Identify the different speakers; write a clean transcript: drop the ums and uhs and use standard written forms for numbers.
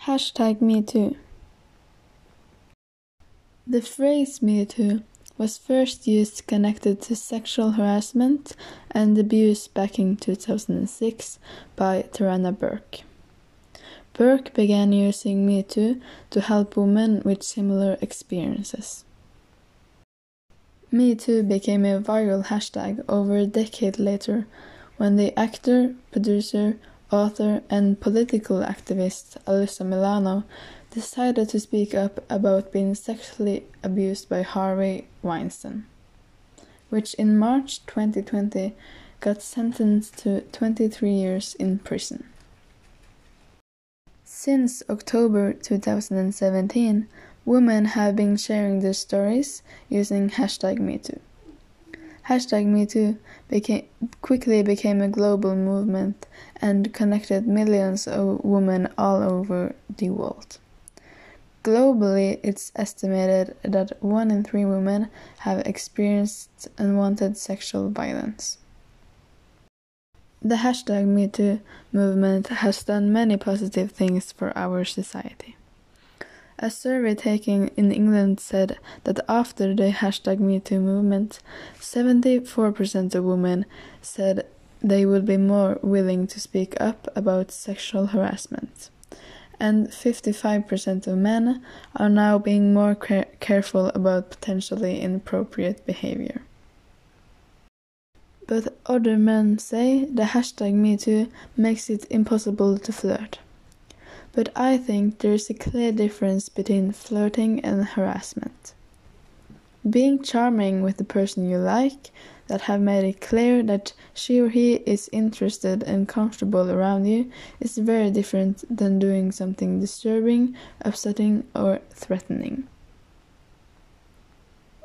Speaker 1: #MeToo. The phrase MeToo was first used connected to sexual harassment and abuse back in 2006 by Tarana Burke. Burke began using MeToo to help women with similar experiences. MeToo became a viral hashtag over a decade later when the actor, producer, author, and political activist Alyssa Milano decided to speak up about being sexually abused by Harvey Weinstein, which in March 2020 got sentenced to 23 years in prison. Since October 2017, women have been sharing their stories using #MeToo. #MeToo quickly became a global movement and connected millions of women all over the world. Globally, it's estimated that 1 in 3 women have experienced unwanted sexual violence. The #MeToo movement has done many positive things for our society. A survey taken in England said that after the #MeToo movement, 74% of women said they would be more willing to speak up about sexual harassment, and 55% of men are now being more careful about potentially inappropriate behavior. But other men say the #MeToo makes it impossible to flirt. But I think there is a clear difference between flirting and harassment. Being charming with the person you like, that have made it clear that she or he is interested and comfortable around you, is very different than doing something disturbing, upsetting, or threatening.